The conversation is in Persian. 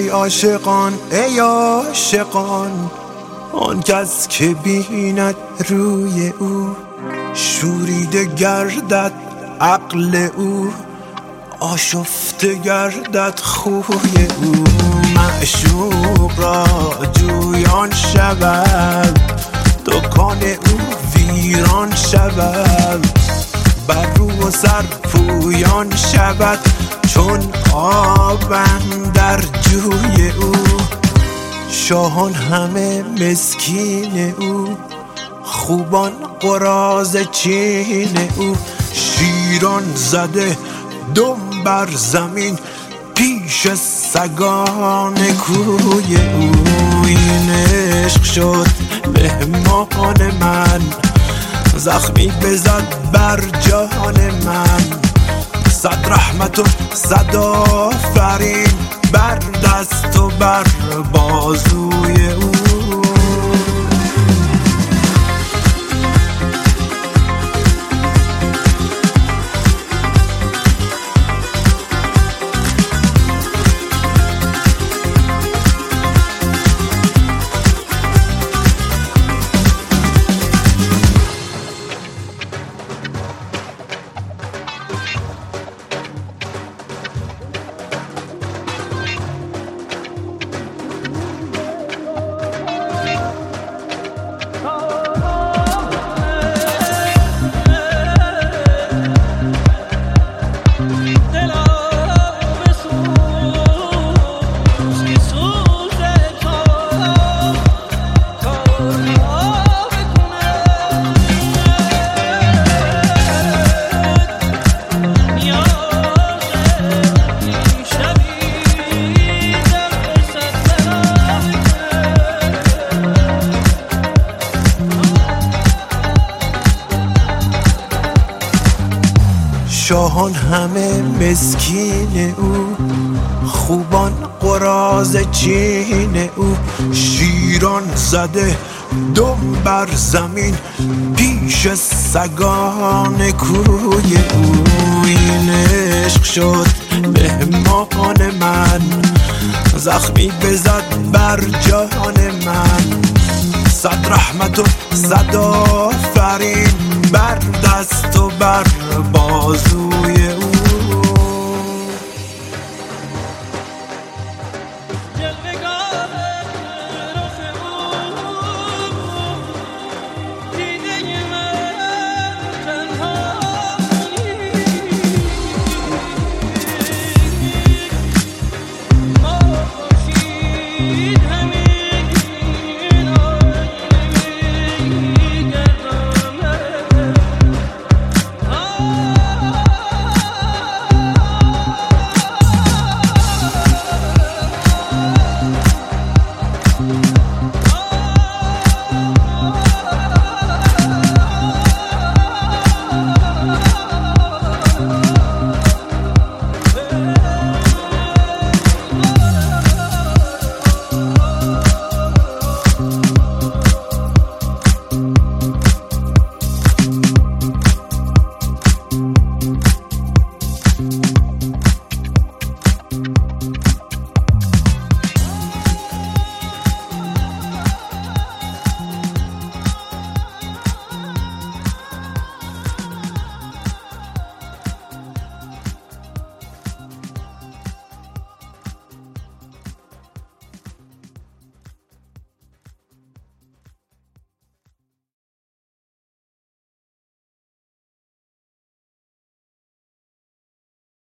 ای عاشقان ای عاشقان، آن کس که بیند روی او شوریده گردد عقل او، آشفته گردد خوی او. معشوق را جویان شود، دکان او ویران شود، بر رو و سر پویان شود چون آب اندر جوی او. شاهان همه مسکین او، خوبان قراض چین او، شیران زده دم بر زمین پیش سگان کوی او. این عشق شد مهمان من، زخمی بزد بر جان من، صد رحمت و صد آفرین بر دست و بر بازوی او. شاهان همه مسکین او، خوبان قراض چین او، شیران زده دم بر زمین پیش سگان کوی او. این عشق شد مهمان من، زخمی بزد بر جان من، صد رحمت و صد آفرین بر دست و بر بازوی او.